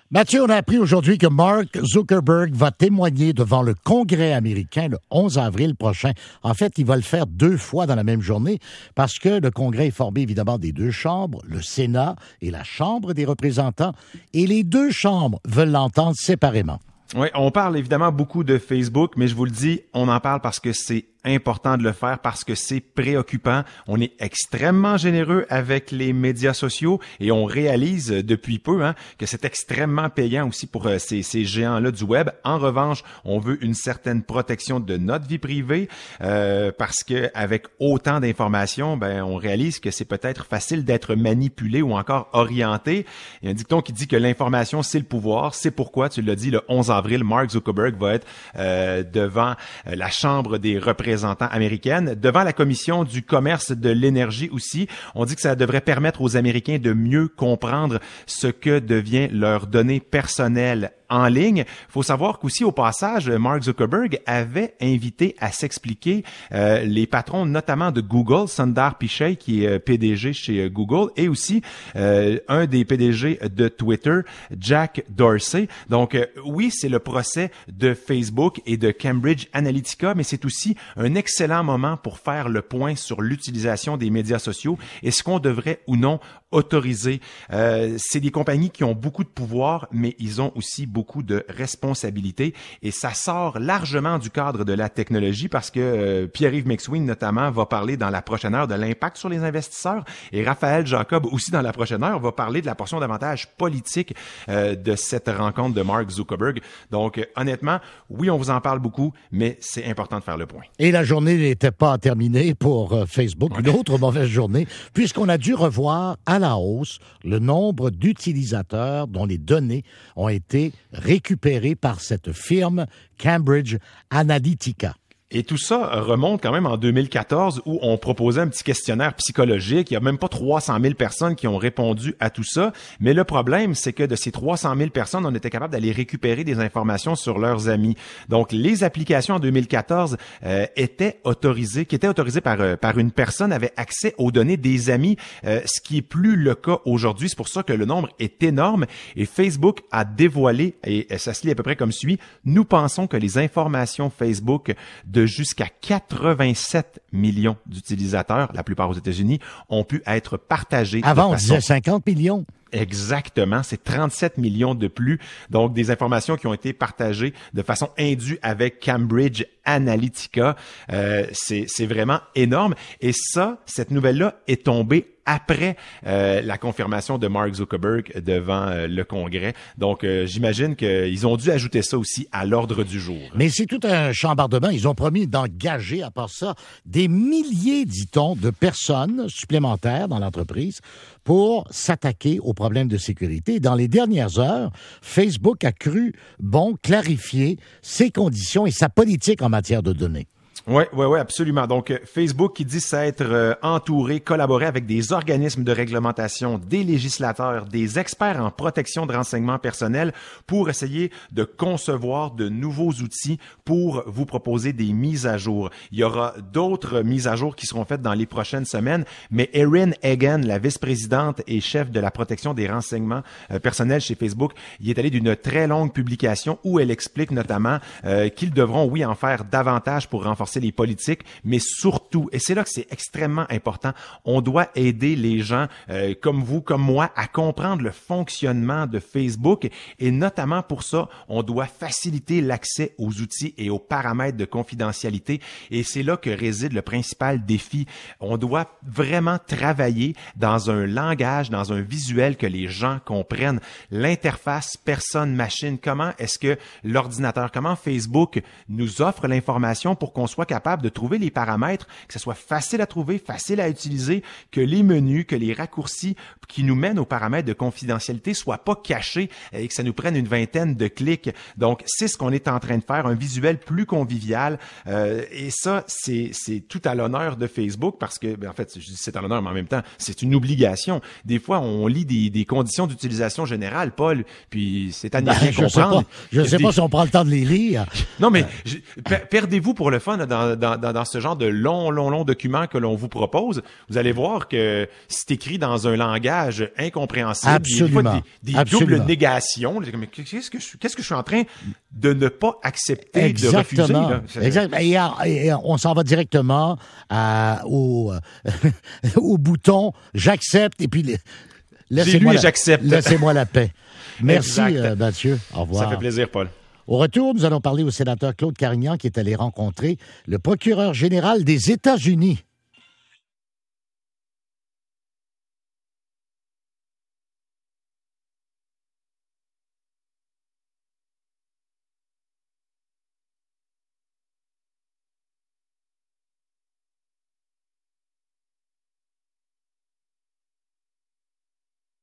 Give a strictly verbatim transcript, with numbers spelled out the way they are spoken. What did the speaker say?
Mathieu, on a appris aujourd'hui que Mark Zuckerberg va témoigner devant le Congrès américain le onze avril prochain. En fait, il va le faire deux fois dans la même journée parce que le Congrès est formé évidemment des deux chambres, le Sénat et la Chambre des représentants, et les deux chambres veulent l'entendre séparément. Oui, on parle évidemment beaucoup de Facebook, mais je vous le dis, on en parle parce que c'est important de le faire, parce que c'est préoccupant. On est extrêmement généreux avec les médias sociaux et on réalise depuis peu hein, que c'est extrêmement payant aussi pour euh, ces, ces géants-là du web. En revanche, on veut une certaine protection de notre vie privée euh, parce que avec autant d'informations, ben on réalise que c'est peut-être facile d'être manipulé ou encore orienté. Il y a un dicton qui dit que l'information, c'est le pouvoir. C'est pourquoi, tu l'as dit, le onze avril, Mark Zuckerberg va être euh, devant euh, la Chambre des représentants américaine, devant la Commission du commerce de l'énergie aussi. On dit que ça devrait permettre aux Américains de mieux comprendre ce que devient leur donnée personnelle en ligne. Il faut savoir qu'aussi, au passage, Mark Zuckerberg avait invité à s'expliquer euh, les patrons, notamment de Google, Sundar Pichai, qui est P D G chez Google, et aussi euh, un des P D G de Twitter, Jack Dorsey. Donc, euh, oui, c'est le procès de Facebook et de Cambridge Analytica, mais c'est aussi un excellent moment pour faire le point sur l'utilisation des médias sociaux et ce qu'on devrait ou non autoriser. Euh, c'est des compagnies qui ont beaucoup de pouvoir, mais ils ont aussi beaucoup de responsabilités et ça sort largement du cadre de la technologie parce que euh, Pierre-Yves McSween notamment va parler dans la prochaine heure de l'impact sur les investisseurs et Raphaël Jacob aussi dans la prochaine heure va parler de la portion davantage politique euh, de cette rencontre de Mark Zuckerberg. Donc euh, honnêtement, oui, on vous en parle beaucoup, mais c'est important de faire le point. Et la journée n'était pas terminée pour euh, Facebook, ouais. Une autre mauvaise journée, puisqu'on a dû revoir à la hausse le nombre d'utilisateurs dont les données ont été récupérées par cette firme Cambridge Analytica. Et tout ça remonte quand même en deux mille quatorze où on proposait un petit questionnaire psychologique. Il y a même pas trois cent mille personnes qui ont répondu à tout ça. Mais le problème, c'est que de ces trois cent mille personnes, on était capable d'aller récupérer des informations sur leurs amis. Donc, les applications en deux mille quatorze euh, étaient autorisées, qui étaient autorisées par, euh, par une personne, avaient accès aux données des amis, euh, ce qui est plus le cas aujourd'hui. C'est pour ça que le nombre est énorme. Et Facebook a dévoilé, et ça se lit à peu près comme suit, nous pensons que les informations Facebook de jusqu'à quatre-vingt-sept millions d'utilisateurs, la plupart aux États-Unis, ont pu être partagés. Avant, on disait cinquante millions. Exactement, c'est trente-sept millions de plus. Donc, des informations qui ont été partagées de façon indue avec Cambridge Analytica. Euh, c'est, c'est vraiment énorme. Et ça, cette nouvelle-là est tombée après euh, la confirmation de Mark Zuckerberg devant euh, le Congrès. Donc, euh, j'imagine qu'ils ont dû ajouter ça aussi à l'ordre du jour. Mais c'est tout un chambardement. Ils ont promis d'engager, à part ça, des milliers, dit-on, de personnes supplémentaires dans l'entreprise pour s'attaquer aux problèmes de sécurité. Dans les dernières heures, Facebook a cru bon clarifier ses conditions et sa politique en matière de données. Oui, oui, oui, absolument. Donc, Facebook qui dit s'être euh, entouré, collaboré avec des organismes de réglementation, des législateurs, des experts en protection de renseignements personnels pour essayer de concevoir de nouveaux outils pour vous proposer des mises à jour. Il y aura d'autres mises à jour qui seront faites dans les prochaines semaines, mais Erin Hagan, la vice-présidente et chef de la protection des renseignements euh, personnels chez Facebook, y est allée d'une très longue publication où elle explique notamment euh, qu'ils devront, oui, en faire davantage pour renforcer les politiques, mais surtout, et c'est là que c'est extrêmement important, on doit aider les gens euh, comme vous, comme moi, à comprendre le fonctionnement de Facebook et notamment pour ça, on doit faciliter l'accès aux outils et aux paramètres de confidentialité et c'est là que réside le principal défi. On doit vraiment travailler dans un langage, dans un visuel que les gens comprennent. L'interface personne-machine, comment est-ce que l'ordinateur, comment Facebook nous offre l'information pour qu'on soit capable de trouver les paramètres, que ce soit facile à trouver, facile à utiliser, que les menus, que les raccourcis qui nous mènent aux paramètres de confidentialité soient pas cachés et que ça nous prenne une vingtaine de clics. Donc, c'est ce qu'on est en train de faire, un visuel plus convivial. Euh, et ça, c'est, c'est tout à l'honneur de Facebook parce que, ben, en fait, je dis c'est à l'honneur, mais en même temps, c'est une obligation. Des fois, on lit des, des conditions d'utilisation générale, Paul, puis c'est à ne ben, rien je comprendre. Sais pas, je ne sais des... pas si on prend le temps de les lire. Non, mais je, per- perdez-vous pour le fun là, dans dans, dans, dans ce genre de long, long, long document que l'on vous propose, vous allez voir que c'est écrit dans un langage incompréhensible. Absolument. Il y a des, des, des Absolument. doubles négations. Mais qu'est-ce que je, qu'est-ce que je suis en train de ne pas accepter, Exactement. de refuser? Là? Exactement. Et, et, et on s'en va directement à, au, au bouton « J'accepte » et puis les, J'ai lu et j'accepte. Laissez-moi la paix. Merci, euh, Mathieu. Au revoir. Ça fait plaisir, Paul. Au retour, nous allons parler au sénateur Claude Carignan qui est allé rencontrer le procureur général des États-Unis.